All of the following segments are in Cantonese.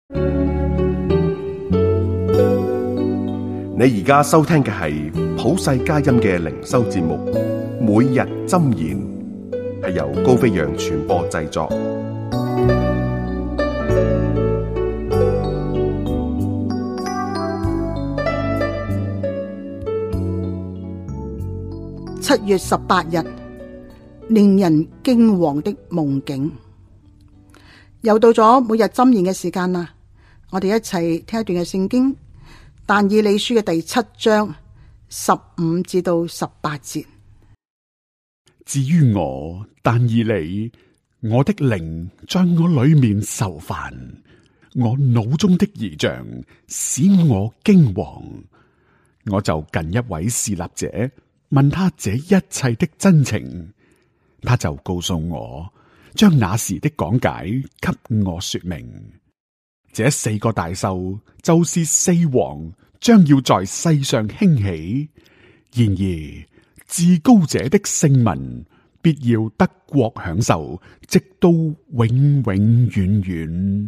你而家收聽嘅係普世佳音嘅靈修節目，每日箴言，係由高飛揚傳播製作。 7月18日，令人驚惶的夢境。又到咗每日箴言嘅時間啦，我哋一齊聽一段嘅聖經，但以理書嘅第7章15至到18節。 至於我，但以理，我的靈在我裏面愁煩，我腦中的異象使我驚惶。我就近一位侍立者，問他這一切的真情，他就告訴我，將那時的講解給我說明。這4個大獸就是4王，將要在世上興起。然而至高者的聖民必要得國享受，直到永永遠遠。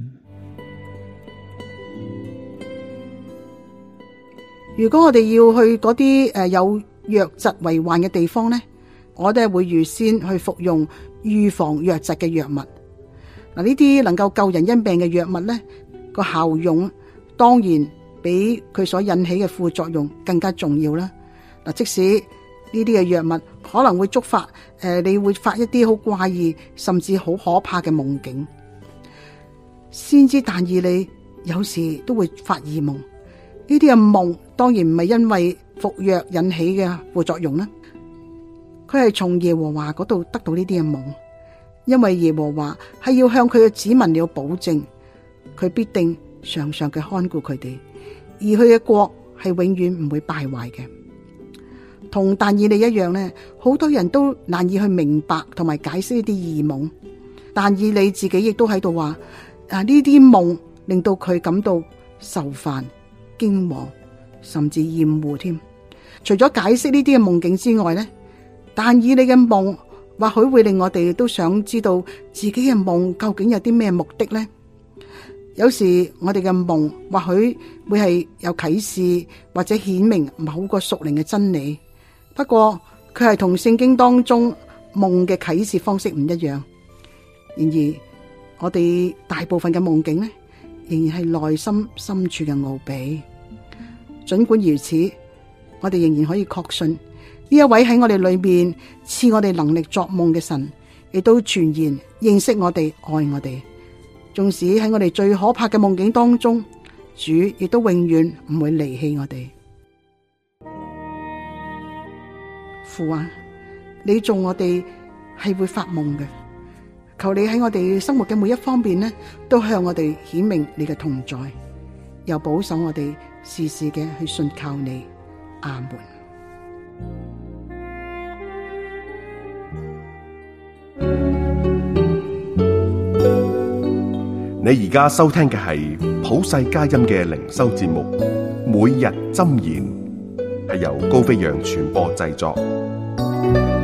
如果我哋要去嗰啲有瘧疾為患嘅地方呢，我哋會預先去服用預防瘧疾嘅藥物。嗱，呢啲能夠救人因病嘅藥物呢，個效用當然比佢所引起嘅副作用更加重要啦。嗱，即使呢啲嘅藥物可能會觸發你會發一啲好怪異甚至好可怕嘅夢境。先知但以理有時都會發異夢，呢啲嘅夢當然唔係因為服藥引起嘅副作用啦，佢係從耶和華嗰度得到呢啲嘅夢，因為耶和華係要向佢嘅子民了保證，佢必定常常嘅看顧佢哋，而佢嘅國係永遠唔會敗壞嘅。同但以理一樣呢，好多人都難以去明白同埋解釋呢啲異夢。但以理自己亦都喺度話，呢啲夢令到佢感到愁煩、驚惶，甚至厭惡添。除咗解釋呢啲嘅夢境之外呢，但以理嘅夢或許會令我哋都想知道自己嘅夢究竟有啲咩目的呢？有時我哋嘅夢或許會係有啟示或者顯明某個屬靈嘅真理，不過佢係同聖經當中夢嘅啟示方式唔一樣。然而我哋大部分嘅夢境呢，仍然係內心深處嘅奧秘。盡管如此，我哋仍然可以確信呢一位喺我哋裏面賜我哋能力作夢嘅神，亦都全然認識我哋、愛我哋。縱使喺我哋最可怕嘅夢境當中，主亦都永遠唔會離棄我哋。父啊，你做我哋係會發夢嘅，求你喺我哋生活嘅每一方面呢，都向我哋顯明你嘅同在，又保守我哋時時嘅去信靠你。阿門。 你而家收聽嘅係普世佳音嘅靈修節目，每日箴言，係由高飛揚傳播製作。